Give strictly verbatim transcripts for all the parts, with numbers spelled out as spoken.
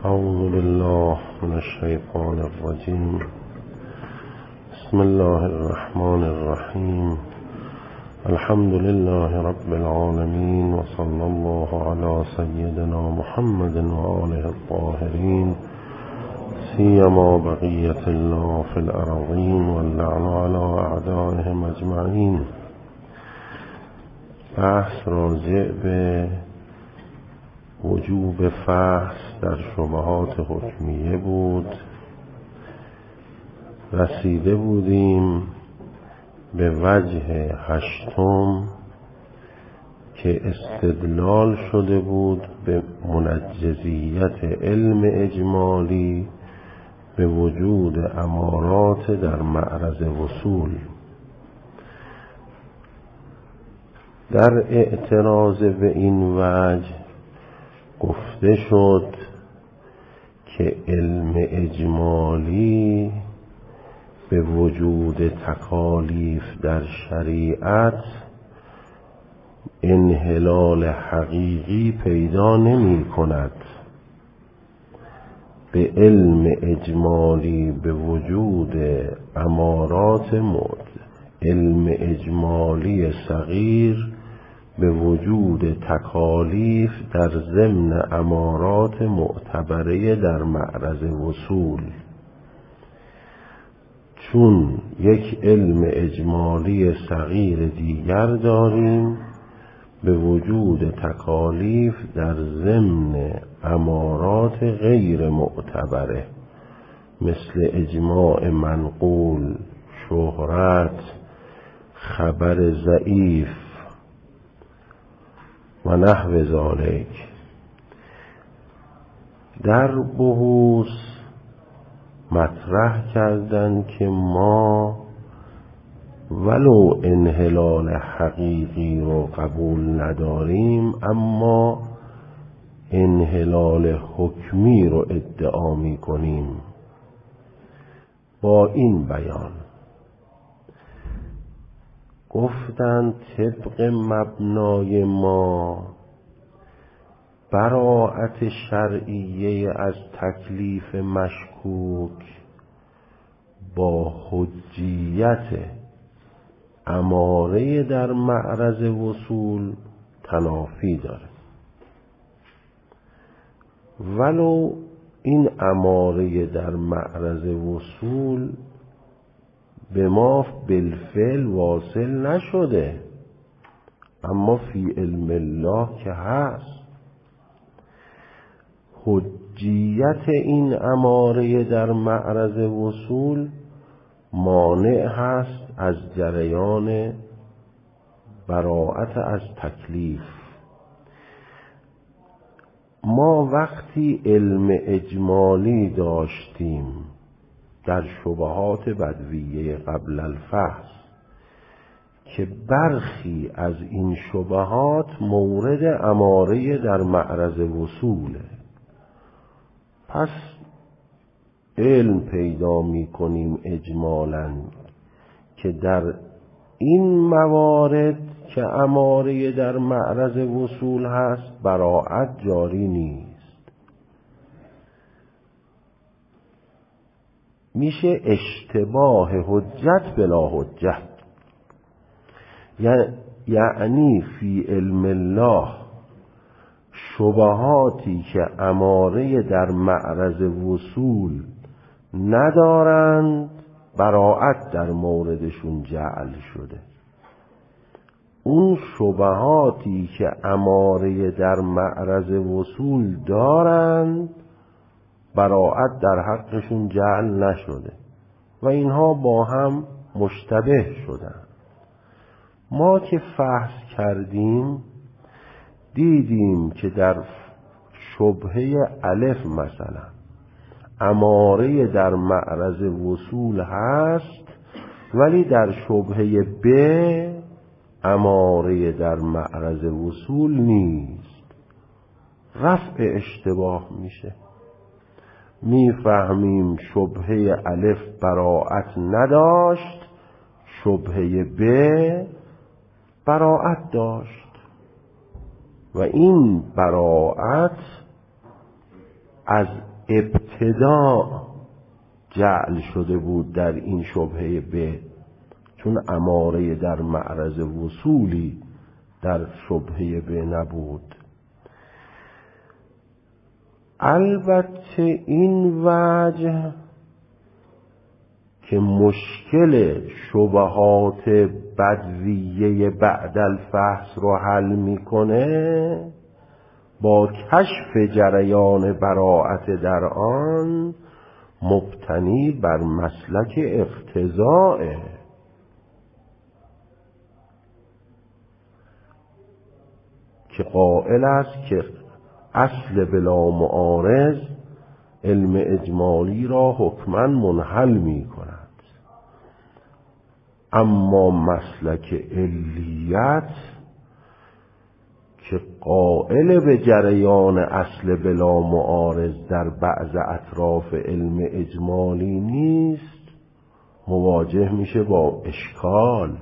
أعوذ بالله من الشيطان الرجيم. بسم الله الرحمن الرحيم. الحمد لله رب العالمين، وصلى الله على سيدنا محمد وآله الطاهرين، سيما بقية الله في الأرضين، واللعن على أعدائهم أجمعين. بحث راجع به وجوب فحص در شبهات حکمیه بود. رسیده بودیم به وجه هشتم که استدلال شده بود به منجزیت علم اجمالی به وجود امارات در معرض وصول. در اعتراض به این وجه گفته شد که علم اجمالی به وجود تکالیف در شریعت انحلال حقیقی پیدا نمی کند. به علم اجمالی به وجود امارات مد علم اجمالی صغیر به وجود تکالیف در ضمن امارات معتبره در معرض وصول. چون یک علم اجمالی صغیر دیگر داریم به وجود تکالیف در ضمن امارات غیر معتبره، مثل اجماع منقول، شهرت، خبر ضعیف و نحو ذالک. در بحوث مطرح کردن که ما ولو انحلال حقیقی رو قبول نداریم، اما انحلال حکمی رو ادعا می کنیم. با این بیان گفتند طبق مبنای ما براءت شرعیه از تکلیف مشکوک با حجیت اماره در معرض وصول تنافی داره. ولو این اماره در معرض وصول به ما بالفعل واصل نشده، اما فی علم الله که هست. حجیت این اماره در معرض وصول مانع هست از جریان براءت از تکلیف. ما وقتی علم اجمالی داشتیم در شبهات بدویه قبل الفحص که برخی از این شبهات مورد اماره در معرض وصوله، پس علم پیدا می کنیم اجمالاً که در این موارد که اماره در معرض وصول هست براءت جاری نیست. میشه اشتباه حجت بلا حجت، یعنی فی علم الله شبهاتی که اماره در معرض وصول ندارند براءت در موردشون جعل شده. اون شبهاتی که اماره در معرض وصول دارند براءت در حقشون جعل نشده و اینها با هم مشتبه شدن. ما که فحص کردیم دیدیم که در شبهه الف مثلا اماره در معرض وصول هست، ولی در شبهه ب اماره در معرض وصول نیست. رفع اشتباه میشه. میفهمیم شبهه الف براءت نداشت، شبهه ب براءت داشت و این براءت از ابتدا جعل شده بود در این شبهه به، چون اماره در معرض وصولی در شبهه به نبود. البته این وجه که مشکل شبهات بدویه بعد الفحص رو حل میکنه، با کشف جریان براءت در آن مبتنی بر مسلک اقتضاء، که قائل است که اصل بلا معارض علم اجمالی را حکما منحل می کند. اما مسلک علیت که قائل به جریان اصل بلا معارض در بعض اطراف علم اجمالی نیست، مواجه میشه با اشکال.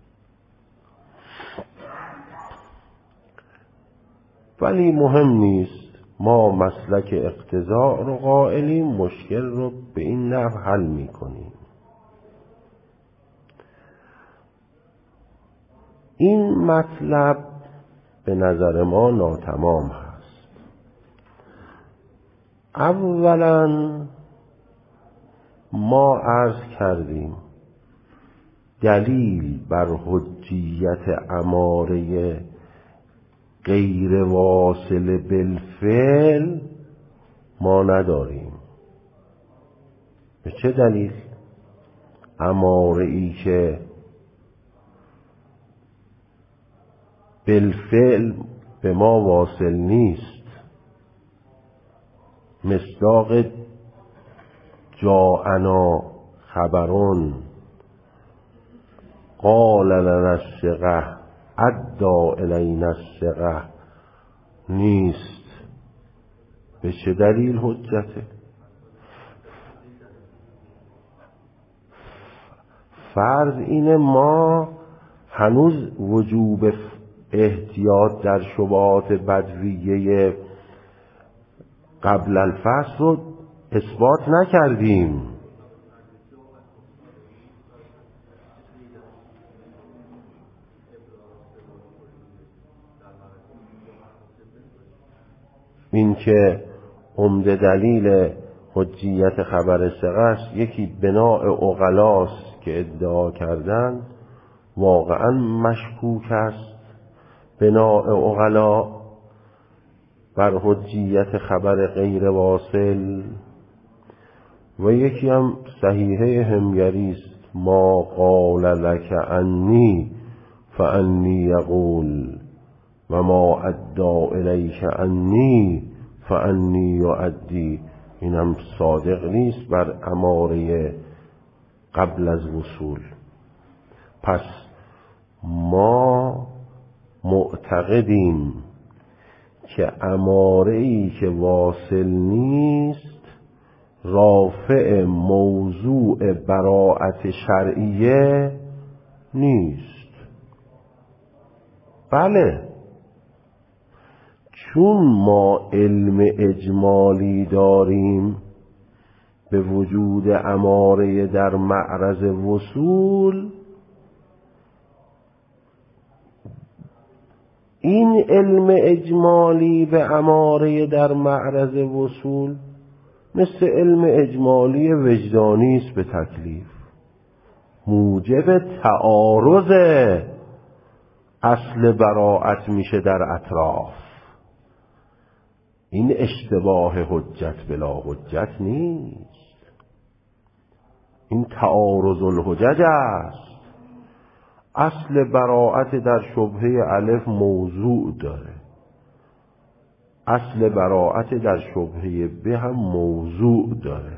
ولی مهم نیست، ما مسلک اقتضاء رو قائلیم، مشکل رو به این نحو حل میکنیم. این مطلب به نظر ما ناتمام هست. اولا ما عرض کردیم دلیل بر حجیت اماره غیر واصل بالفعل ما نداریم. به چه دلیل؟ اماره ای که بالفعل به ما واصل نیست، مصداق جاءنا خبرون قال لنا الثقة ادى الینا الثقة نیست. به چه دلیل حجته؟ فرض اینه ما هنوز وجوب احتیاط در شبهات بدویه قبل الفحص رو اثبات نکردیم. این که عمده دلیل حجیت خبر ثقه است، یکی بناء عقلاست که ادعا کردن واقعا مشکوک است، بناء عقلا بر حجیت خبر غیر واصل. و یکی هم صحیحه همگری است، ما قال لک انی فانی یقول و ما ادعا الیک انی فانی یؤدی. این هم صادق نیست بر اماره قبل از وصول. پس ما معتقدیم که اماره‌ای که واصل نیست رافع موضوع براءت شرعیه نیست. بله، چون ما علم اجمالی داریم به وجود اماره در معرض وصول، این علم اجمالی به اماره در معرض وصول مثل علم اجمالی وجدانی است به تکلیف، موجب تعارض اصل براءت میشه در اطراف. این اشتباه حجت بلا حجت نیست، این تعارض الحجج است. اصل براءت در شبهه الف موضوع داره، اصل براءت در شبهه ب هم موضوع داره.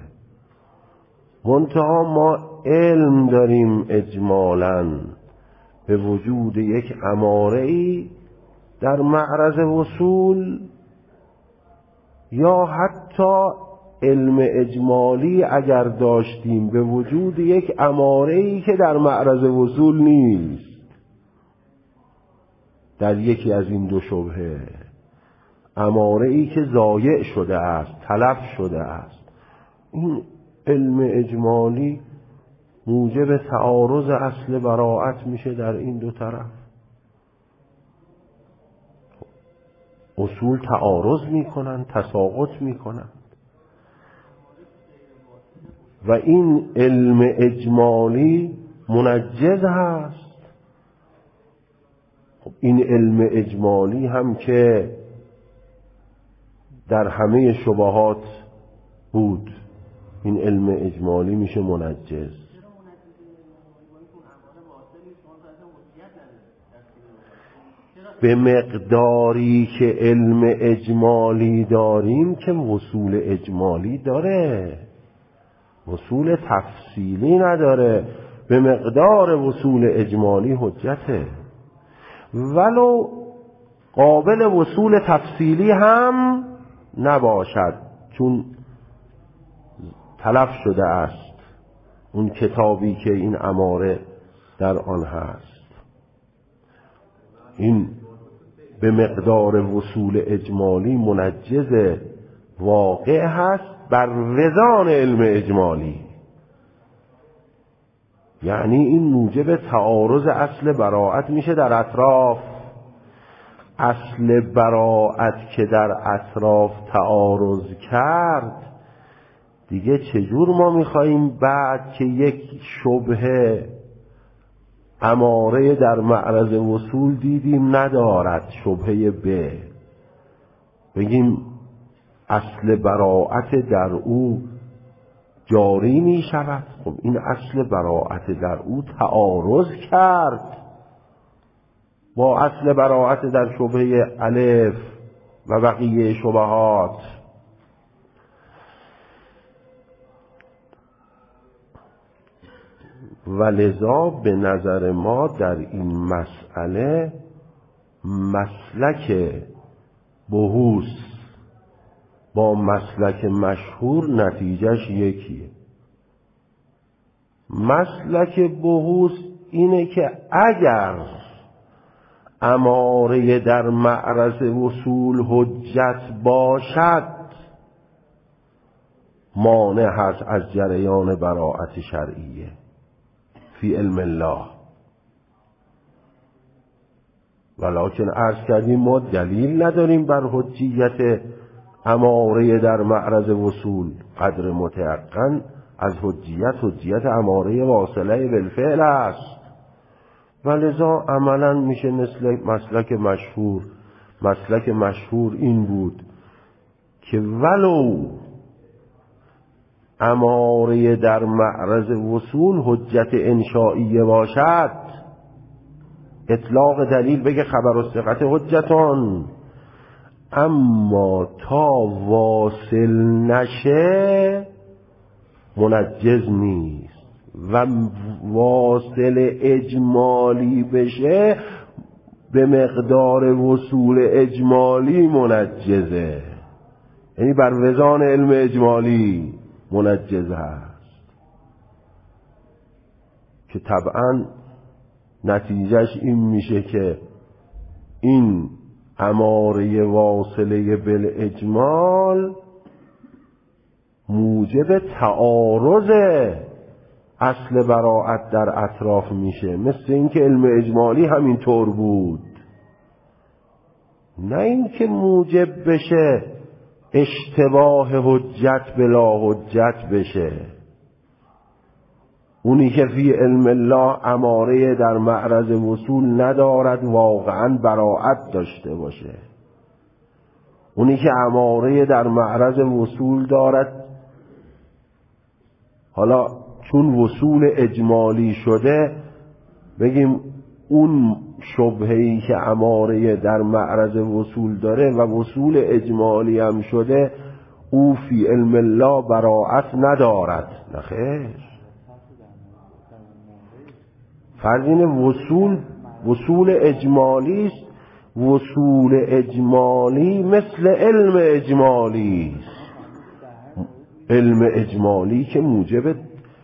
منتها ما علم داریم اجمالاً به وجود یک اماره‌ای در معرض وصول، یا حتی علم اجمالی اگر داشتیم به وجود یک اماره‌ای که در معرض وصول نیست، در یکی از این دو شبهه اماره ای که ضایع شده است، تلف شده است. این علم اجمالی موجب تعارض اصل براءت میشه در این دو طرف. اصول تعارض میکنن، تساقط میکنن و این علم اجمالی منجز هست. خب این علم اجمالی هم که در همه شبهات بود، این علم اجمالی میشه منجز. به مقداری که علم اجمالی داریم که وصول اجمالی داره، وصول تفصیلی نداره. به مقدار وصول اجمالی حجته، ولو قابل وصول تفصیلی هم نباشد، چون تلف شده است اون کتابی که این اماره در آن هست. این به مقدار وصول اجمالی منجز واقع هست بر وزان علم اجمالی. یعنی این موجب تعارض اصل براءت میشه در اطراف. اصل براءت که در اطراف تعارض کرد، دیگه چجور ما میخواییم بعد که یک شبهه اماره در معرض وصول دیدیم ندارد، شبهه به، بگیم اصل براءت در او جاری می شود؟ خب این اصل براءت در او تعارض کرد با اصل براءت در شبهه الف و بقیه شبهات. ولذا به نظر ما در این مسئله مسلک بحوث با مسلک مشهور نتیجهش یکیه. مسلک بحوث اینه که اگر اماره در معرض وصول حجت باشد، مانع هست از جریان براءت شرعیه فی علم الله. ولکن عرض کردیم ما دلیل نداریم بر حجیت اماره در معرض وصول، قدر متيقن از حجیت حجیت اماره واصله بالفعل است. ولذا عملا میشه مثل مسلک مشهور. مسلک مشهور این بود که ولو اماره در معرض وصول حجت انشائیه باشد، اطلاق دلیل بگه خبر الثقة حجتان، اما تا واصل نشه منجز نیست و واصل اجمالی بشه به مقدار وصول اجمالی منجزه، یعنی بر وزان علم اجمالی منجز هست که طبعا نتیجهش این میشه که این اماره واصله بالاجمال موجب تعارض اصل براءت در اطراف میشه، مثل اینکه علم اجمالی همین طور بود، نه اینکه موجب بشه اشتباه حجت بلا حجت بشه. اونی که فی علم الله اماره در معرض وصول ندارد واقعا براءت داشته باشه، اونی که اماره در معرض وصول دارد، حالا چون وصول اجمالی شده بگیم اون شبهه‌ای که اماره در معرض وصول داره و وصول اجمالی هم شده او فی علم الله براءت ندارد. نخیر، فرض اینه وصول وصول اجمالی است. وصول اجمالی مثل علم اجمالی است. علم اجمالی که موجب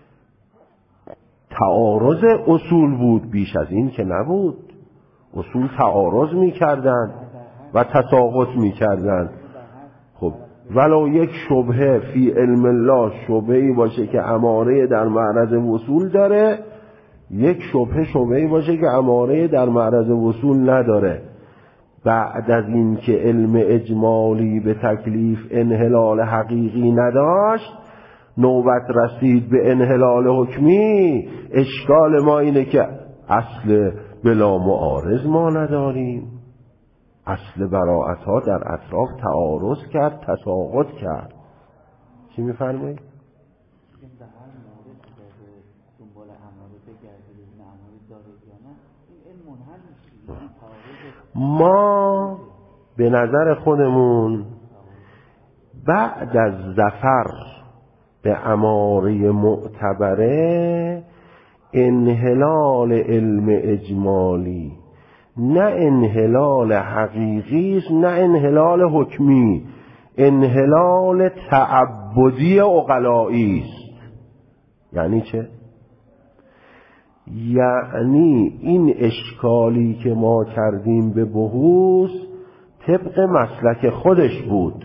تعارض اصول بود، بیش از این که نبود. اصول تعارض می کردن و تساقط میکردن. خب ولو یک شبهه فی علم الله شبهه‌ای باشه که اماره در معرض وصول داره، یک شبهه شبهه‌ای باشه که اماره در معرض وصول نداره. بعد از این که علم اجمالی به تکلیف انحلال حقیقی نداشت، نوبت رسید به انحلال حکمی. اشکال ما اینه که اصل بلا معارض ما نداریم. اصل براءت ها در اطراف تعارض کرد، تساقط کرد. چی میفرمایید؟ ما به نظر خودمون بعد از ظفر به اماره معتبره انحلال علم اجمالی، نه انحلال حقیقی است، نه انحلال حکمی، انحلال تعبدی عقلایی است. یعنی چه؟ یعنی این اشکالی که ما کردیم به بحوث طبق مسلک خودش بود.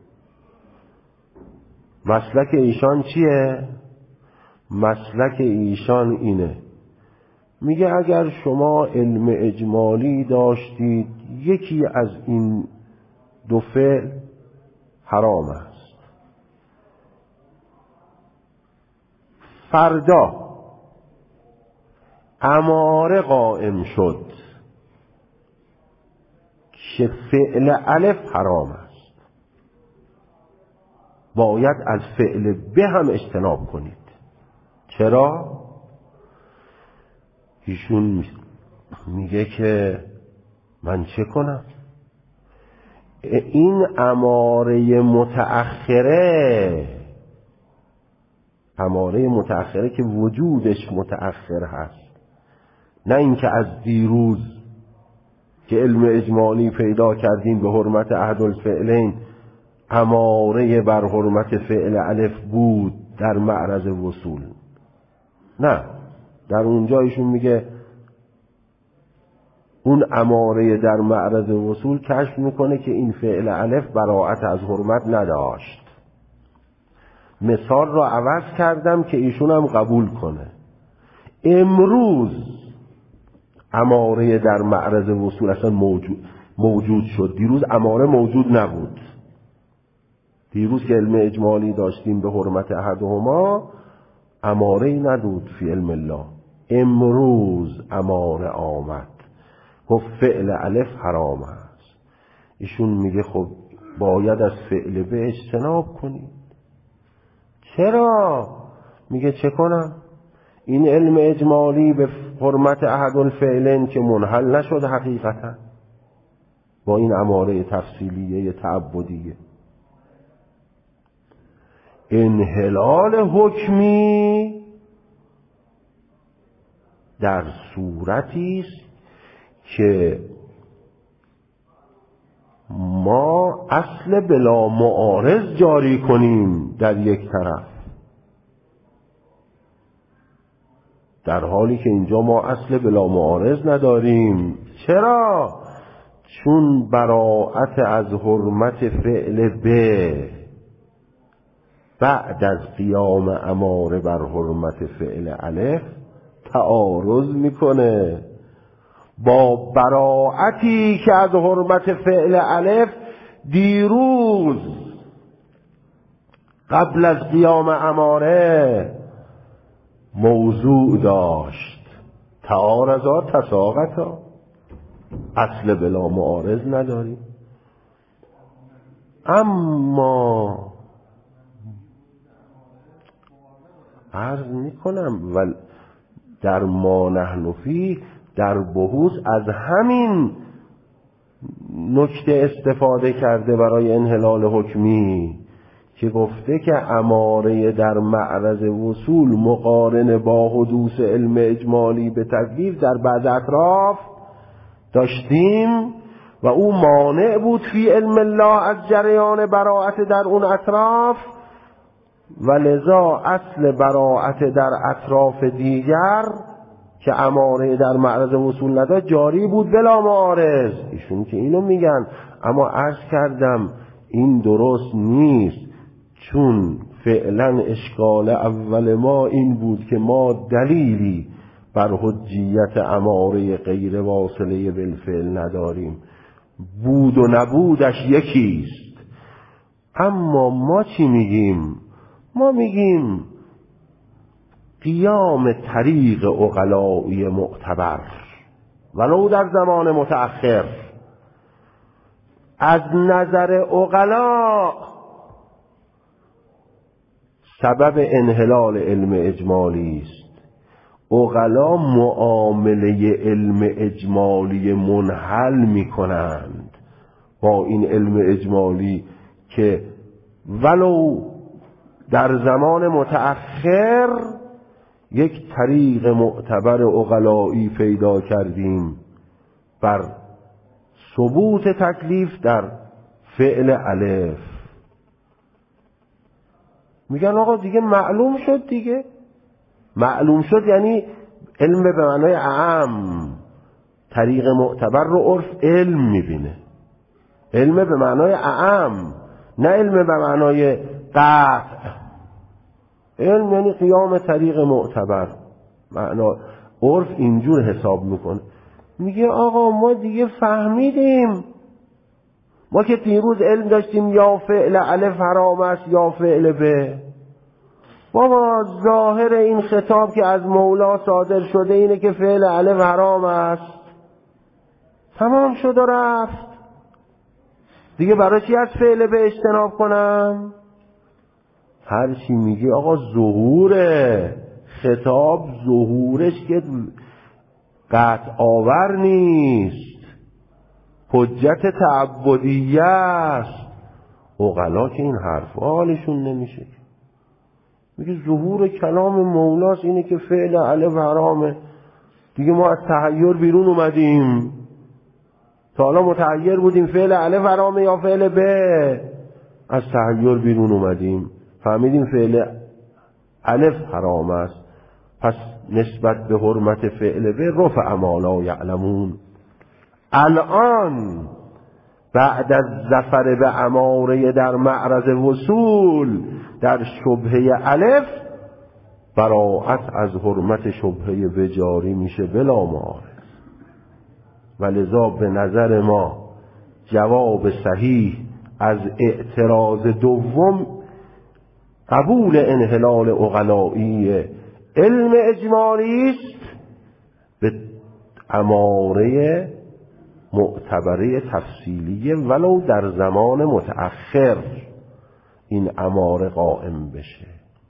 مسلک ایشان چیه؟ مسلک ایشان اینه، میگه اگر شما علم اجمالی داشتید یکی از این دو فعل حرام است، فردا اماره قائم شد که فعل الف حرام است، باید از فعل به هم اجتناب کنید. چرا؟ ایشون میگه که من چه کنم؟ این اماره متأخره، اماره متأخره که وجودش متأخر هست، نه اینکه از دیروز که علم اجمالی پیدا کردیم به حرمت احد الفعلین اماره بر حرمت فعل الف بود در معرض وصول. نه، در اونجا ایشون میگه اون اماره در معرض وصول کشف میکنه که این فعل الف براءت از حرمت نداشت. مثال را عوض کردم که ایشون هم قبول کنه. امروز اماره در معرض وصول اصلا موجود, موجود شد. دیروز اماره موجود نبود. دیروز که علم اجمالی داشتیم به حرمت احدهما اماره ای ندود فی علم الله. امروز اماره آمد گفت فعل الف حرام است. ایشون میگه خب باید از فعل به اجتناب کنید. چرا؟ میگه چه کنم؟ این علم اجمالی به حرمت احد الفعلین که منحل نشد حقیقتا با این اماره تفصیلیه تعبدیه. انحلال حکمی در صورتی است که ما اصل بلا معارض جاری کنیم در یک طرف، در حالی که اینجا ما اصل بلا معارض نداریم. چرا؟ چون براءت از حرمت فعل به بعد از قیام اماره بر حرمت فعل الف تعارض میکنه با براءتی که از حرمت فعل الف دیروز قبل از قیام اماره موضوع داشت. تعارضا تساقطا، اصل بلا معارض نداریم. اما عرض میکنم و در ما نحن فیه در بحوث از همین نکته استفاده کرده برای انحلال حکمی که گفته که اماره در معرض وصول مقارن با حدوث علم اجمالی به تکلیف در بعض اطراف داشتیم و او مانع بود فی علم الله از جریان براءت در اون اطراف، و لذا اصل براءت در اطراف دیگر که اماره در معرض وصول نداشت جاری بود بلا معارض. ایشون که اینو میگن، اما عرض کردم این درست نیست، چون فعلا اشکال اول ما این بود که ما دلیلی بر حجیت اماره غیر واصله بالفعل نداریم، بود و نبودش یکیست. اما ما چی میگیم؟ ما میگیم قیام طریق عقلائی معتبر ولو در زمان متأخر از نظر عقلا سبب انحلال علم اجمالی است. عقلا معامله علم اجمالی منحل می کنند با این علم اجمالی که ولو در زمان متأخر یک طریق معتبر عقلایی پیدا کردیم بر ثبوت تکلیف در فعل الف. میگن آقا دیگه معلوم شد، دیگه معلوم شد یعنی علم به معنای اعم، طریق معتبر رو عرف علم میبینه، علم به معنای اعم نه علم به معنای قطع. علم یعنی قیام طریق معتبر، معنا عرف اینجور حساب میکنه. میگه آقا ما دیگه فهمیدیم، ما که دیروز علم داشتیم یا فعل الف حرام است یا فعل ب، بابا ظاهر این خطاب که از مولا صادر شده اینه که فعل الف حرام است، تمام شد و رفت دیگه. برای چی از فعل ب اجتناب کنم؟ هر چی میگه آقا ظهوره خطاب، ظهورش که قطع آور نیست، حجت تعبدیه است. عقلا که این حرف حالشون نمیشه، میگه ظهور کلام مولاست اینه که فعل الف حرامه دیگه. ما از تحیر بیرون اومدیم، تا حالا متحیر بودیم فعل الف حرامه یا فعل ب، از تحیر بیرون اومدیم فهمیدیم فعل الف حرام است، پس نسبت به حرمت فعل ب رفع ما لا یعلمون. الان بعد از ظفر به اماره در معرض وصول در شبهه الف، براءت از حرمت شبهه ب جاری میشه بلا معارض. ولذا به نظر ما جواب صحیح از اعتراض دوم قبول انحلال عقلائی علم اجمالی است به اماره معتبره تفصیلیه ولو در زمان متأخر این اماره قائم بشه.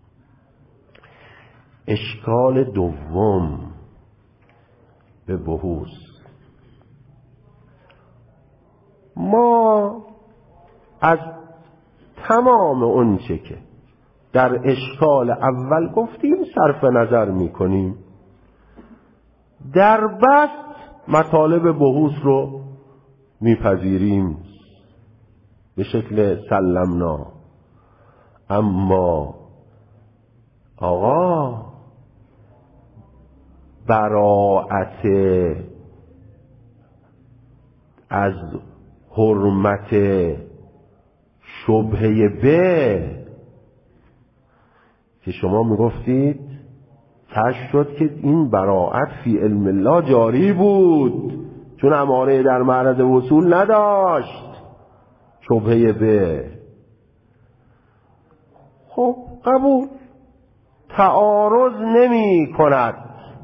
اشکال دوم به بحوث، ما از تمام اون چه که در اشکال اول گفتیم صرف نظر میکنیم، در بست مطالب بحوث رو میپذیریم به شکل سلمنا. اما آقا براءت از حرمت شبهه به که شما میگفتید کشف شد که این براءت فی علم الله جاری بود چون اماره در معرض وصول نداشت شبهه به. خب قبول، تعارض نمی کند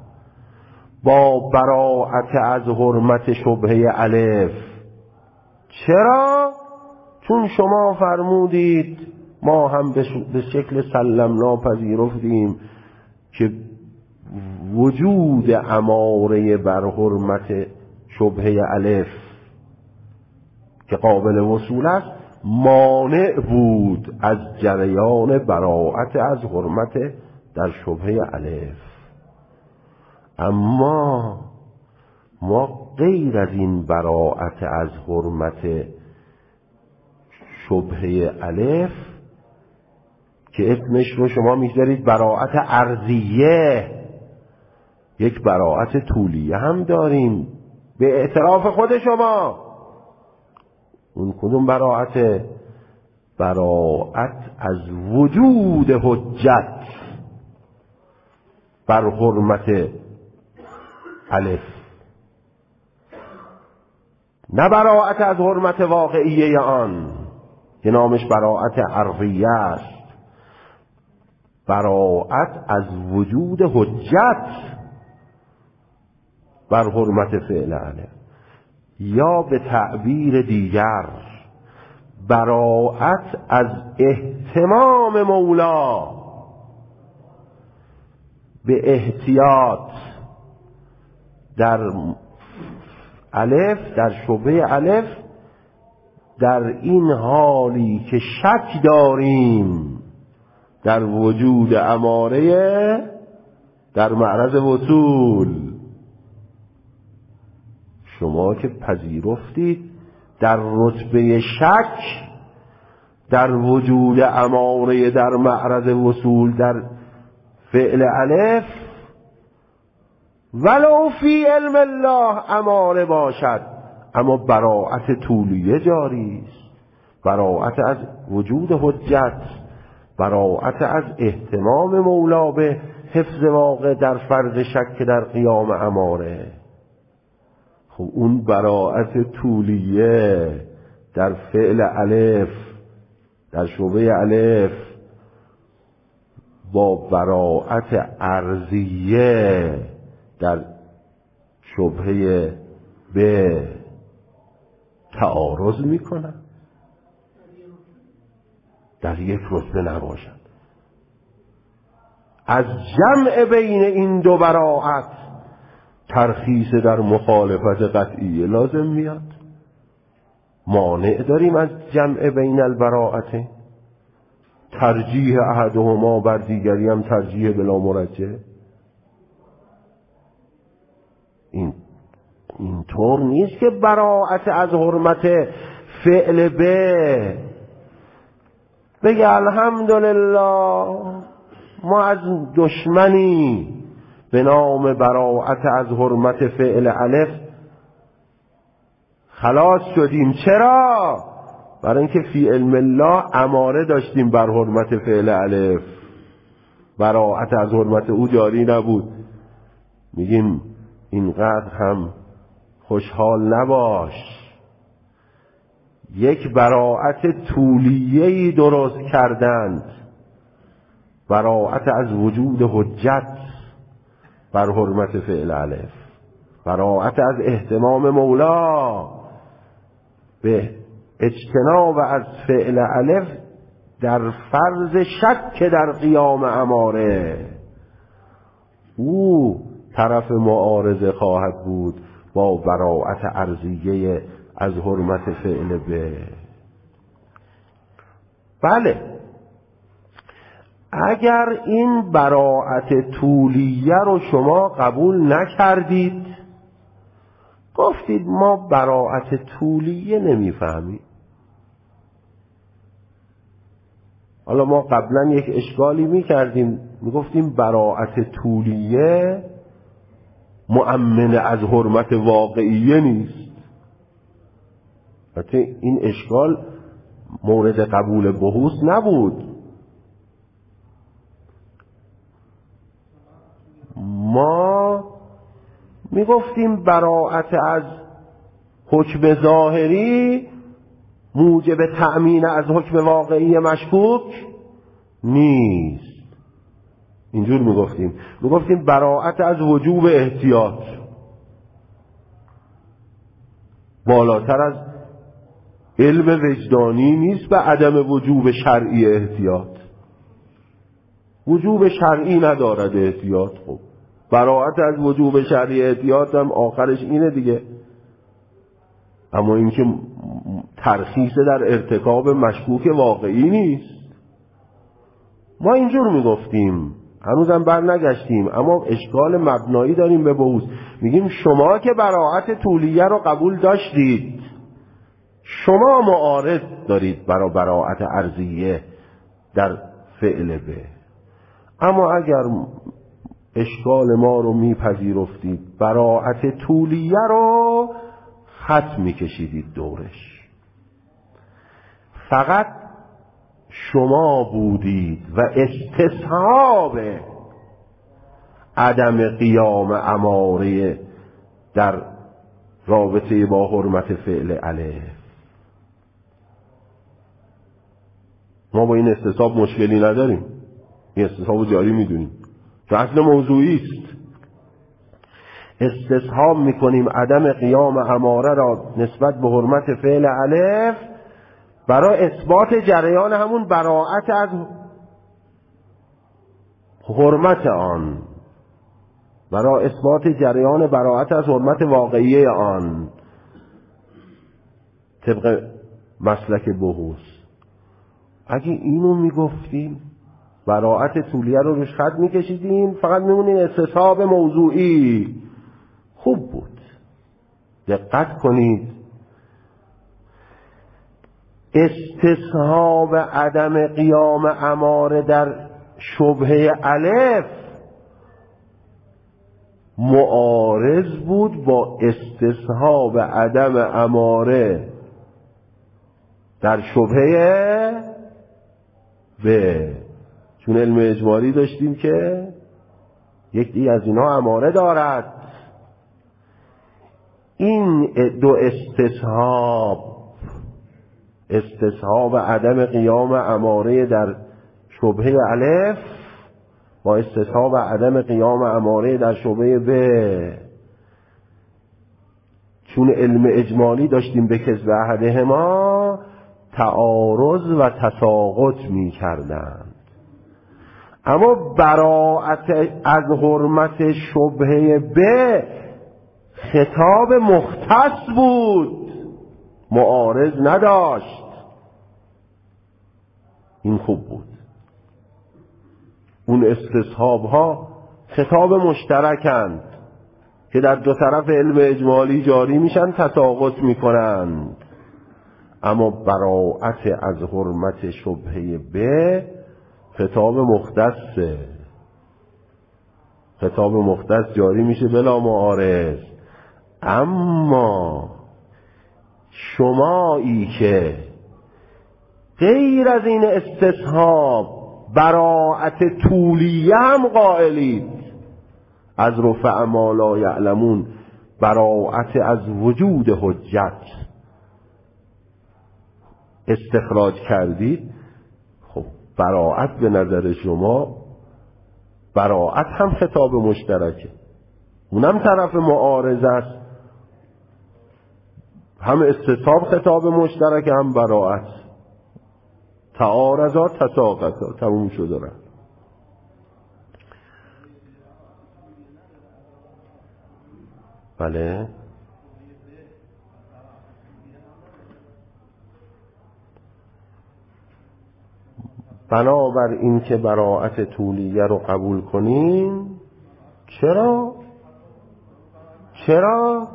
با براءت از حرمت شبهه الف. چرا؟ چون شما فرمودید ما هم به شکل سلمنا پذیرفتیم که وجود اماره بر حرمت شبهه الف که قابل وصول است مانع بود از جریان براءت از حرمت در شبهه الف. اما ما غیر از این براءت از حرمت شبهه الف که اسمش رو شما میذارید براءت ارضیه، یک براءت طولیه هم داریم به اعتراف خود شما. اون کدوم براءت؟ براءت از وجود حجت بر حرمت الف، نه براءت از حرمت واقعیه آن که نامش براءت عرضیه است. براءت از وجود حجت بر حرمت فعل الف، یا به تعبیر دیگر براءت از اهتمام مولا به احتیاط در الف، در شبه الف، در این حالی که شک داریم در وجود اماره در معرض وصول. شما که پذیرفتید در رتبه شک در وجود اماره در معرض وصول در فعل الف، ولو فی علم الله اماره باشد، اما براءت طولیه جاری است، براءت از وجود حجت، براءت از اهتمام مولا به حفظ واقع در فرض شک در قیام اماره. خب اون براءت طولیه در فعل الف در شبه الف با براءت عرضیه در شبهه به تعارض میکنن، در یک رتبه نباشد. از جمع بین این دو براءت ترخیص در مخالفت قطعی لازم میاد. مانع داریم از جمع بین البراءت، ترجیح احدهما بر دیگری هم ترجیح بلا مرجح. این اینطور نیست که براءت از حرمت فعل به بگه الحمدلله ما از دشمنی به نام براءت از حرمت فعل الف خلاص شدیم. چرا؟ برای اینکه فی علم الله اماره داشتیم بر حرمت فعل الف، براءت از حرمت او جاری نبود. میگیم اینقدر هم خوشحال نباش، یک براءت طولیه‌ای درست کردند، براءت از وجود حجت بر حرمت فعل الف، براءت از اهتمام مولا به اجتناب از فعل الف در فرض شک در قیام اماره. او طرف معارضه خواهد بود با براءت عرضیه از حرمت فعل به. بله، اگر این براءت طولیه رو شما قبول نکردید، گفتید ما براءت طولیه نمیفهمیم. حالا ما قبلا یک اشکالی میکردیم، میگفتیم براءت طولیه مؤمن از حرمت واقعیه نیست. البته این اشکال مورد قبول بحوث نبود. ما میگفتیم براءت از حکم ظاهری موجب تأمین از حکم واقعی مشکوک نیست. اینجور میگفتیم میگفتیم براءت از وجوب احتیاط بالاتر از علم وجدانی نیست به عدم وجوب شرعی احتیاط. وجوب شرعی ندارد احتیاط. خب براءت از وجوب شرعی احتیاط هم آخرش اینه دیگه. اما اینکه ترخیص در ارتکاب مشکوک واقعی نیست. ما اینجور میگفتیم، هنوزم بر نگشتیم، اما اشکال مبنایی داریم به بحوث. میگیم شما که براءت طولیه رو قبول داشتید، شما معارض دارید برای براءت عرضیه در فعل به. اما اگر اشکال ما رو میپذیرفتید، براءت طولیه رو خط میکشیدید دورش. فقط شما بودید و استصحاب عدم قیام اماره در رابطه با حرمت فعل الف. ما با این استصحاب مشکلی نداریم، این استصحاب جاری میدونیم که اصل موضوعی است. استصحاب میکنیم عدم قیام اماره را نسبت به حرمت فعل الف برای اثبات جریان همون براءت از حرمت آن، برای اثبات جریان براءت از حرمت واقعی آن طبق مسلک بحوث. اگه اینو میگفتیم براءت طولیه رو روش خط میکشیدیم، فقط میمونین استصحاب موضوعی. خوب بود. دقت کنید، استصحاب عدم قیام اماره در شبهه الف معارض بود با استصحاب عدم اماره در شبهه به، چون علم اجمالی داشتیم که یک دی از اینا اماره دارد. این دو استصحاب، استصحاب عدم قیام اماره در شبهه الف با استصحاب عدم قیام اماره در شبهه ب، چون علم اجمالی داشتیم به کذب احدهما، تعارض و تساقط می کردند. اما براءت از حرمت شبهه ب خطاب مختص بود، معارض نداشت. این خوب بود. اون استصحاب ها خطاب مشترکند که در دو طرف علم اجمالی جاری میشن، تساقط میکنند. اما براءت از حرمت شبهه ب خطاب مختصه، خطاب مختص جاری میشه بلا معارض. اما شمایی که غیر از این استصحاب براءت طولیه هم قائلید، از رفع ما لا یعلمون براءت از وجود حجت استخراج کردید، خب براءت به نظر شما براءت هم خطاب مشترکه، اونم طرف معارض است. هم استصحاب خطاب مشترک، هم براءت. تعارضات تساقطات تموم شده رفت. بله بنابر این که براءت طولیه رو قبول کنیم، چرا؟ چرا؟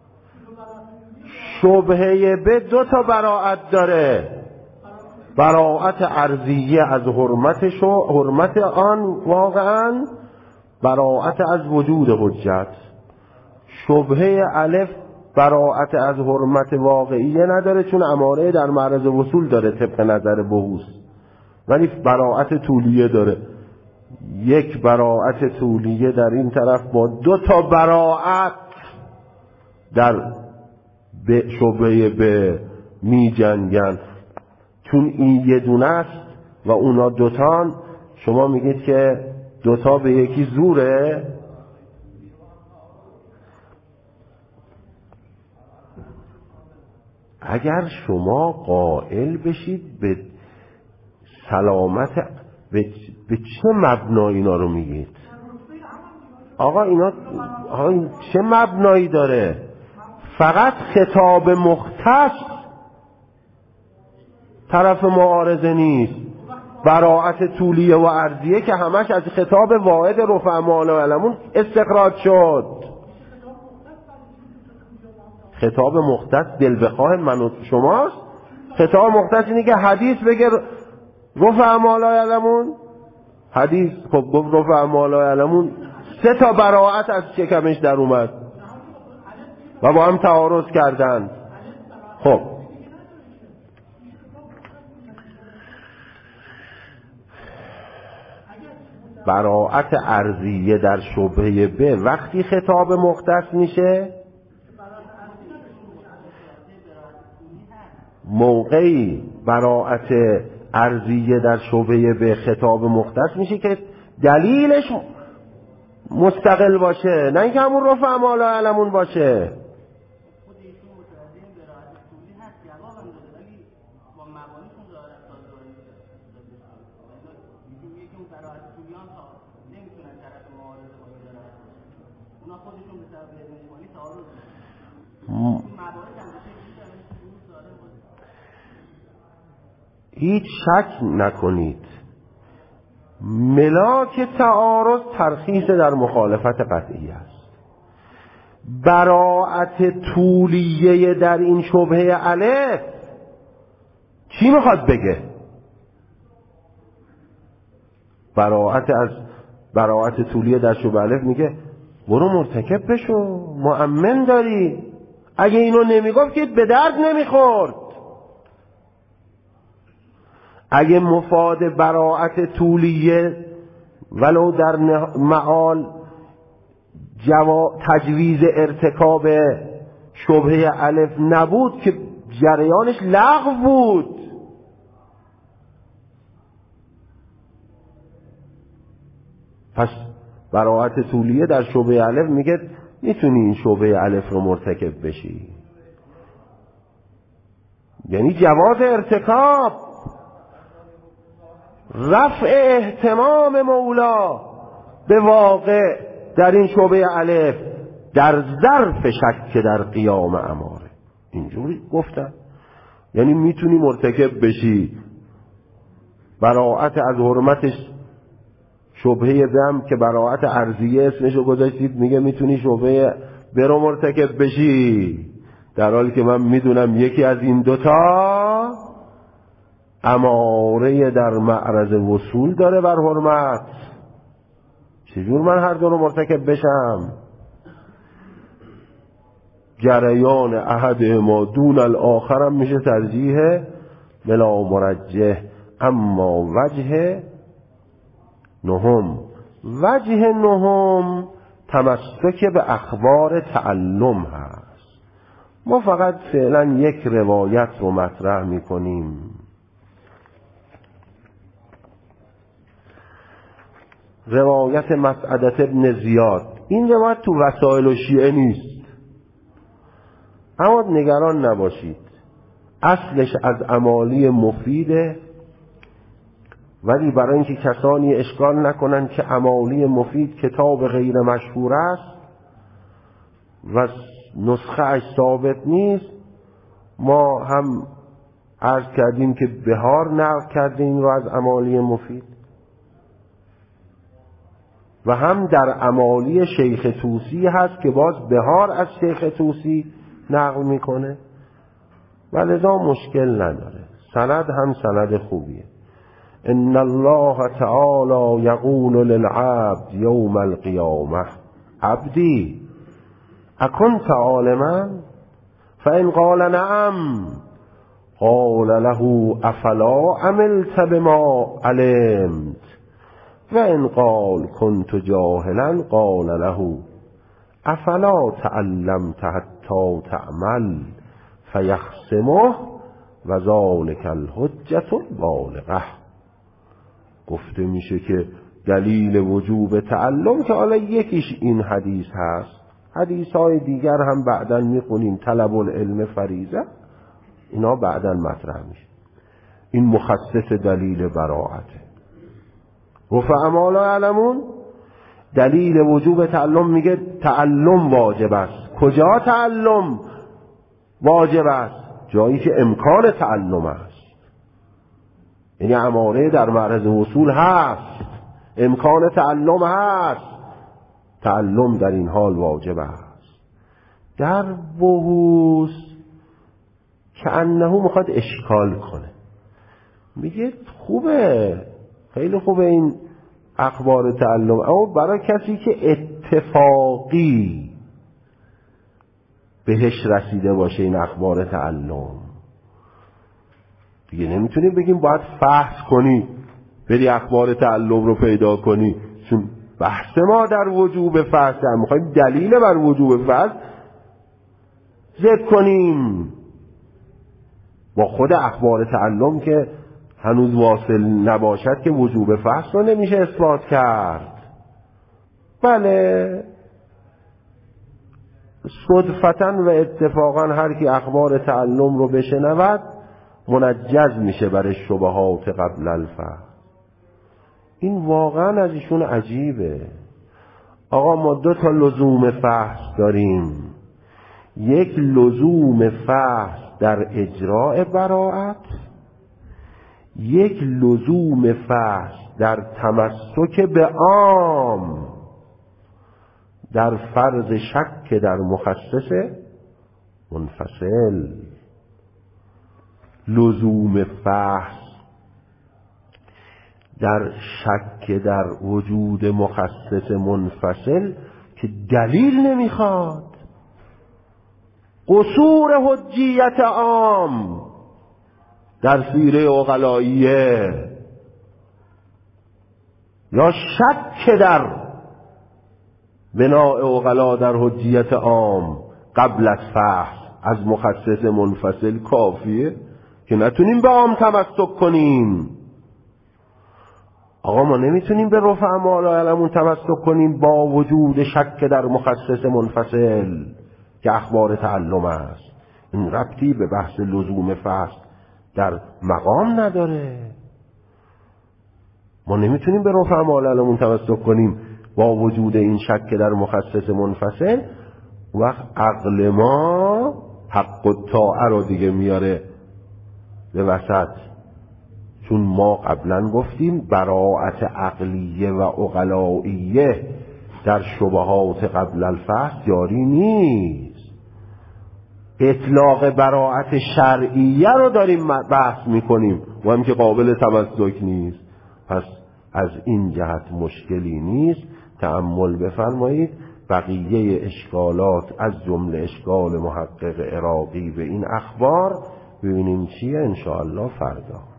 شبهه به دو تا براءت داره، براءت عرضیه از حرمتش و حرمت آن واقعا، براءت از وجود حجت. شبهه الف براءت از حرمت واقعیه نداره، چون اماره در معرض وصول داره طبق نظر بحوث، ولی براءت طولیه داره. یک براءت طولیه در این طرف با دو تا براءت در شبهه به می جنگن. چون این یه دونه است و اونا دوتان، شما میگید که دوتا به یکی زوره. اگر شما قائل بشید به سلامت، به, به چه مبنایی اینا رو میگید؟ آقا اینا آقا این چه مبنایی داره؟ فقط خطاب مختص طرف معارضه نیست، براءت طولیه و عرضیه که همش از خطاب واحد رفع ما لا یعلمون استخراج شد. خطاب مختص دل بخواه من و شماست. خطاب مختص اینه که حدیث بگه رفع ما لا یعلمون، حدیث خب گفت رفع ما لا یعلمون سه تا براءت از شکمش در اومد و با هم تعارض کردند. خب براءت عرضیه در شبهه به وقتی خطاب مختص میشه، موقعی براءت عرضیه در شبهه به خطاب مختص میشه که دلیلش مستقل باشه، نه اینکه همون رفع امالا علمون باشه. هیچ شک نکنید ملاک تعارض ترخیص در مخالفت قطعی است. براءت طولیه در این شبهه الف چی میخواد بگه؟ براءت از براءت طولیه در شبهه الف میگه برو مرتکب بشو، مؤمن داری، اگه اینو نمیگفت که به درد نمیخورد. اگه مفاد براءت طولیه ولو در معال جوا... تجویز ارتکاب شبهه الف نبود که جریانش لغو بود، پس براءت طولیه در شبهه الف میگه میتونی این شبهه الف رو مرتکب بشی، یعنی جواز ارتکاب، رفع اهتمام مولا به واقع در این شبهه الف در ظرف شک در قیام اماره. اینجوری گفتن یعنی میتونی مرتکب بشی. براءت از حرمتش شبهه دم که براءت عرضیه اسمشو گذاشتید، میگه میتونی شبهه برو مرتکب بشی، در حالی که من میدونم یکی از این دوتا اماره در معرض وصول داره بر حرمت. چجور من هر دو رو مرتکب بشم؟ جریان احد ما دون الاخر هم میشه ترجیح بلا مرجح. اما وجه نهم وجه نهم تمسک به اخبار تعلم هست. ما فقط فعلا یک روایت رو مطرح میکنیم. روایت مسعدة ابن زیاد. این روایت تو وسائل و شیعه نیست، اما نگران نباشید، اصلش از امالی مفیده، ولی برای اینکه کسانی اشکال نکنن که امالی مفید کتاب غیر مشهور است و نسخه اش ثابت نیست، ما هم عرض کردیم که بهار نقل کرده این رو از امالی مفید و هم در امالی شیخ طوسی هست که باز بهار از شیخ طوسی نقل میکنه و لذا مشکل نداره. سند هم سند خوبیه. ان الله تعالی یقول للعبد یوم القیامه عبدی اکنت عالما فان قال نعم قال له افلا عملت بما علمت وان قال كنت جاهلا قال له افلا تعلمت حتی تعمل فیخصمه و ذلک الحجة البالغه. گفته میشه که دلیل وجوب تعلم که حالا یکیش این حدیث هست، حدیث های دیگر هم بعداً میخونیم، طلب العلم فریضه، اینا بعداً مطرح میشه. این مخصص دلیل براءته. رفع امالا علمون دلیل وجوب تعلم میگه تعلم واجب است. کجا تعلم واجب است؟ جایی که امکان تعلم است، یعنی اماره در معرض وصول هست، امکان تعلم هست، تعلم در این حال واجب است. در بحوث که انه میخواد اشکال کنه، میگه خوبه، خیلی خوبه این اخبار تعلم، اما برای کسی که اتفاقی بهش رسیده باشه این اخبار تعلم. دیگه نمیتونیم بگیم باید فحص کنی بری اخبار تعلم رو پیدا کنی، چون بحث ما در وجوب فحص هم میخوایم دلیل بر وجوب فحص ذکر کنیم. با خود اخبار تعلم که هنوز واصل نباشد که وجوب فحص رو نمیشه اثبات کرد. بله صدفتا و اتفاقا هر کی اخبار تعلم رو بشنود منجز میشه برای شبهات قبل الفحص. این واقعا از ایشون عجیبه. آقا ما دو تا لزوم فحص داریم، یک لزوم فحص در اجراء براءت، یک لزوم فحص در تمسک به عام، در فرض شک در مخصص منفصل. لزوم فحص در شک در وجود مخصص منفصل که دلیل نمیخواد. قصور حجیت عام در سیره عقلائیه یا شک در بناء عقلا در حجیت عام قبل از فحص از مخصص منفصل کافیه که نتونیم به عام تمسک کنیم. آقا ما نمیتونیم به رفع ما علمون تمسک کنیم با وجود شک در مخصص منفصل که اخبار تعلم است. این ربطی به بحث لزوم فحص در مقام نداره. ما نمیتونیم به رفع ما علمون تمسک کنیم با وجود این شک در مخصص منفصل. وقت عقل ما حق و طاعه رو دیگه میاره به وسط، چون ما قبلا گفتیم براءت عقلیه و عقلائیه در شبهات قبل الفحص جاری نیست. اطلاق براءت شرعیه رو داریم بحث میکنیم و هم که قابل تمسک نیست. پس از این جهت مشکلی نیست. تأمل بفرمایید. بقیه اشکالات از جمله اشکال محقق عراقی به این اخبار ببینیم چیه انشاءالله فردا.